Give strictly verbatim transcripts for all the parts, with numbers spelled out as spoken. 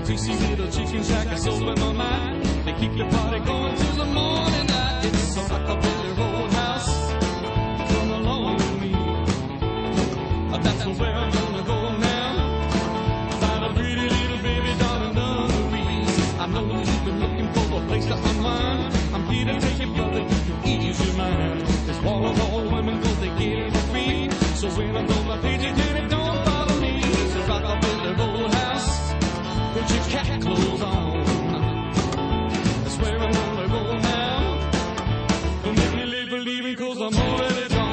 greasy little chicken shack is soul in my mind. They keep the party going till the morning light. It's a rockabilly roadhouse. Come along with me. That's where I'm gonna go now. Find a pretty little baby down in Louise. I know you've been looking for a place to unwind. I'm here to take you, brother, you can ease your mind. There's wall of all women, cause they get it for free. So when I'm on my page, it don't bother me. It's a rockabilly roadhouse. Put your cat clothes on. That's where I'm gonna go now. Don't make me live believing, cause I'm already gone.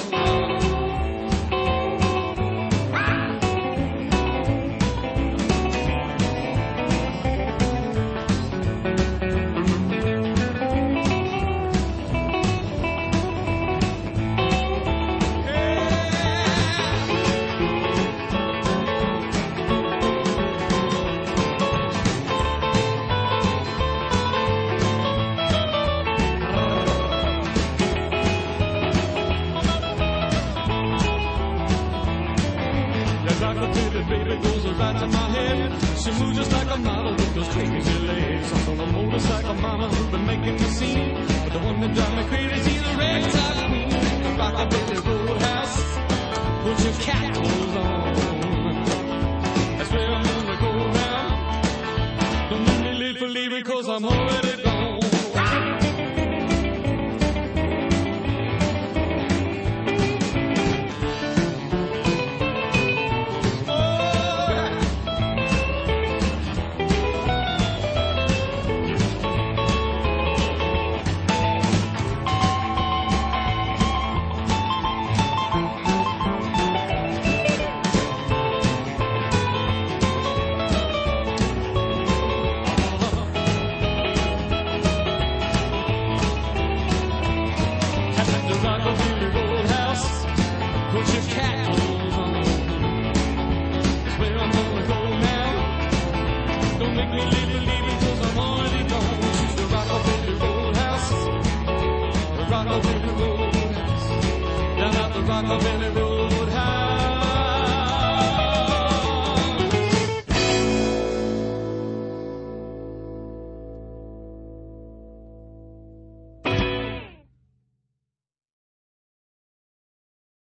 Baby goes right to my head. She moves just like a model with those crazy legs. I'm on a motorcycle mama who's been making me scene. But the one that drives me crazy is the ragtime queen. The rockabilly roadhouse. Put your cat clothes on. That's where I'm gonna go now. Don't make me live for leaving, cause I'm already gone. Rockabilly roadhouse, put your cat clothes on. That's where I'm gonna go now. Don't make me leave believing, cause I'm already gone. Choose the rockabilly roadhouse, the rockabilly roadhouse, down at the rockabilly roadhouse.